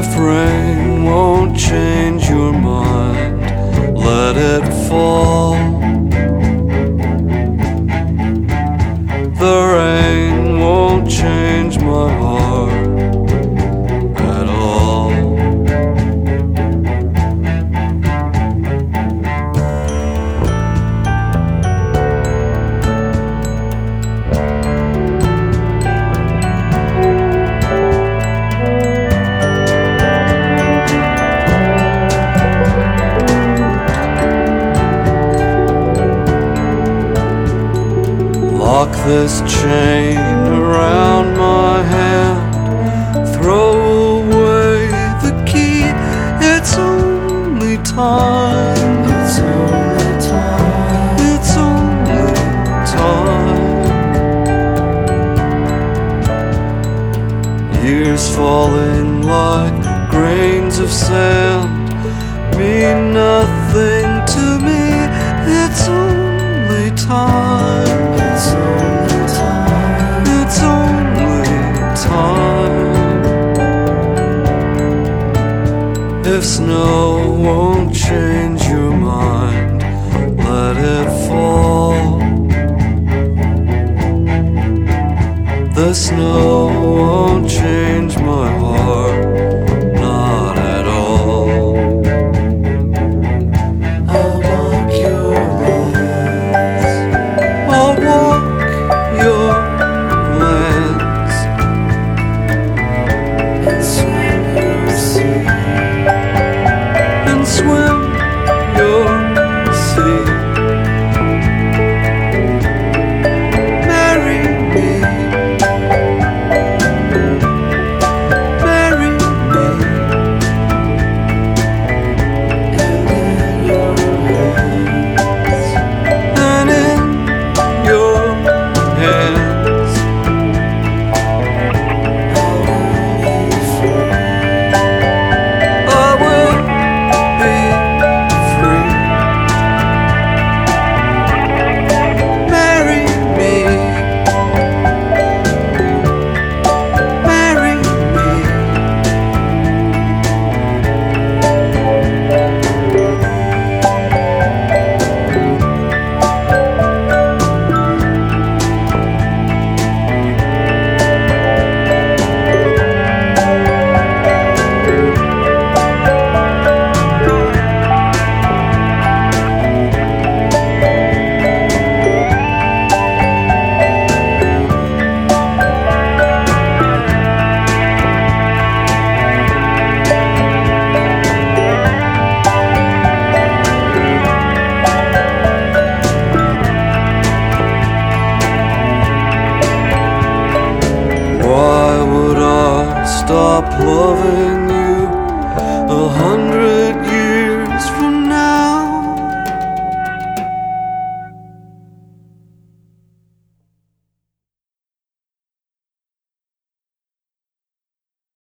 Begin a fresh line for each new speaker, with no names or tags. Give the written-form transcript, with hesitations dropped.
If rain won't change your mind, let it fall. The rain won't change my heart at all. Lock this chain around my hand, throw away the key. It's only time. It's only time. It's only time. Years falling like grains of sand mean nothing to me. It's only time. It's only time. It's only time. If snow won't change your mind, let it fall. The snow won't change my heart, not at all. I'll walk your lands. I'll walk your lands and swim your sea, and swim your sea. Marry me, marry me, and in your hands, and in your hands, I will be free. Marry me, marry me. Why would I stop loving you 100